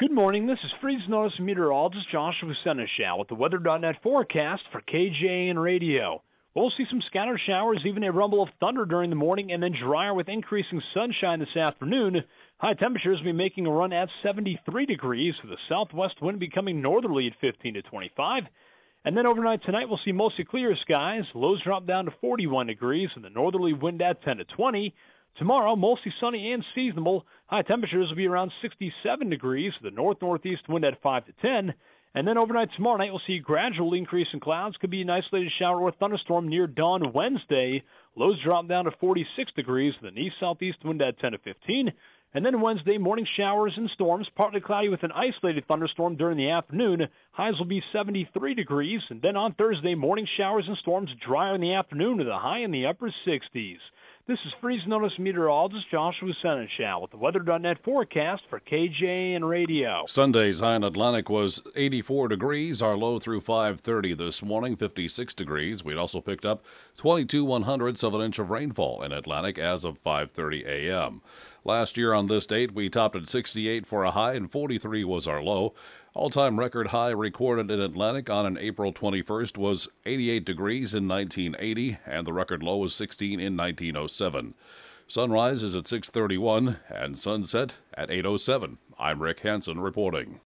Good morning. This is Freeze Notice meteorologist Joshua Seneschal with the Weather.net forecast for KJAN Radio. We'll see some scattered showers, even a rumble of thunder during the morning, and then drier with increasing sunshine this afternoon. High temperatures will be making a run at 73 degrees, with the southwest wind becoming northerly at 15 to 25. And then overnight tonight, we'll see mostly clear skies. Lows drop down to 41 degrees, and the northerly wind at 10 to 20. Tomorrow, mostly sunny and seasonable. High temperatures will be around 67 degrees, with the north-northeast wind at 5 to 10. And then overnight tomorrow night, we'll see a gradual increase in clouds. Could be an isolated shower or thunderstorm near dawn Wednesday. Lows drop down to 46 degrees, with the east-southeast wind at 10 to 15. And then Wednesday, morning showers and storms, partly cloudy with an isolated thunderstorm during the afternoon. Highs will be 73 degrees. And then on Thursday, morning showers and storms, drier in the afternoon with a high in the upper 60s. This is Freeze Notice meteorologist Joshua Seneschal with the Weather.net forecast for KJAN Radio. Sunday's high in Atlantic was 84 degrees. Our low through 5:30 this morning, 56 degrees. We'd also picked up 22/100ths of an inch of rainfall in Atlantic as of 5:30 a.m. Last year on this date, we topped at 68 for a high and 43 was our low. All-time record high recorded in Atlantic on an April 21st was 88 degrees in 1980, and the record low was 16 in 1907. Sunrise is at 6:31 and sunset at 8:07. I'm Rick Hansen reporting.